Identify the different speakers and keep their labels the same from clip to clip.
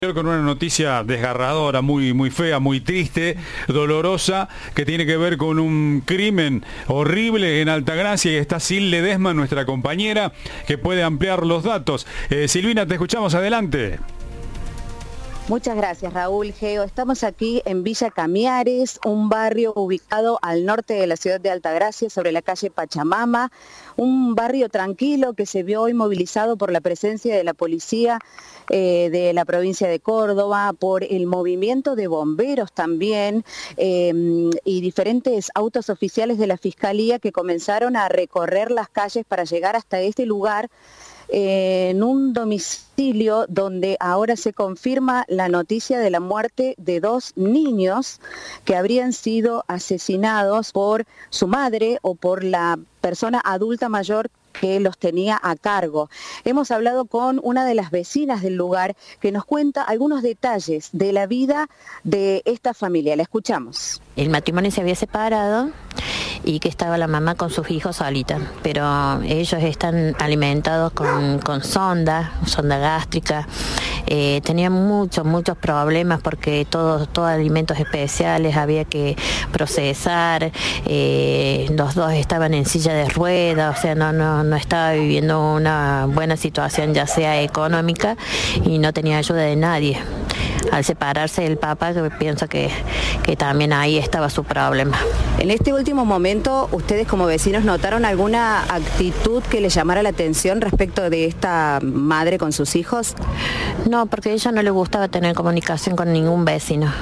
Speaker 1: Con una noticia desgarradora, muy fea, muy triste, dolorosa, que tiene que ver con un crimen horrible en Altagracia, y está Sil Ledesma, nuestra compañera, que puede ampliar los datos. Silvina, te escuchamos, adelante.
Speaker 2: Muchas gracias, Raúl. Geo, estamos aquí en Villa Camiares, un barrio ubicado al norte de la ciudad de Altagracia, sobre la calle Pachamama, un barrio tranquilo que se vio hoy movilizado por la presencia de la policía de la provincia de Córdoba, por el movimiento de bomberos también, y diferentes autos oficiales de la Fiscalía que comenzaron a recorrer las calles para llegar hasta este lugar, en un domicilio donde ahora se confirma la noticia de la muerte de 2 niños que habrían sido asesinados por su madre o por la persona adulta mayor que los tenía a cargo. Hemos hablado con una de las vecinas del lugar que nos cuenta algunos detalles de la vida de esta familia. La escuchamos.
Speaker 3: El matrimonio se había separado y que estaba la mamá con sus hijos solita, pero ellos están alimentados con sonda gástrica. Tenían muchos problemas porque todos alimentos especiales había que procesar. Los dos estaban en silla de ruedas, o sea, no estaba viviendo una buena situación, ya sea económica, y no tenía ayuda de nadie. Al separarse del papá, yo pienso que también ahí estaba su problema.
Speaker 2: En este último momento, ¿ustedes como vecinos notaron alguna actitud que les llamara la atención respecto de esta madre con sus hijos?
Speaker 3: No, porque a ella no le gustaba tener comunicación con ningún vecino.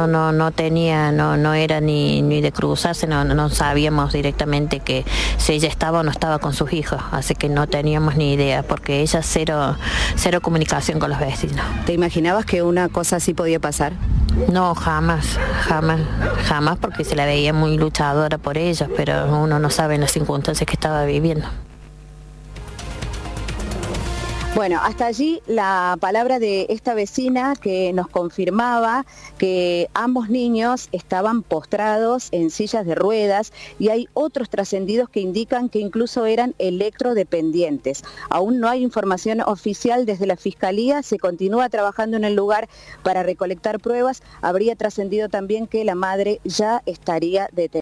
Speaker 3: No era ni de cruzarse, no sabíamos directamente que si ella estaba o no estaba con sus hijos, así que no teníamos ni idea, porque ella cero comunicación con los vecinos.
Speaker 2: ¿Te imaginabas que una cosa así podía pasar?
Speaker 3: No, jamás, porque se la veía muy luchadora por ellos, pero uno no sabe en las circunstancias que estaba viviendo.
Speaker 2: Bueno, hasta allí la palabra de esta vecina que nos confirmaba que ambos niños estaban postrados en sillas de ruedas, y hay otros trascendidos que indican que incluso eran electrodependientes. Aún no hay información oficial desde la Fiscalía, se continúa trabajando en el lugar para recolectar pruebas. Habría trascendido también que la madre ya estaría detenida.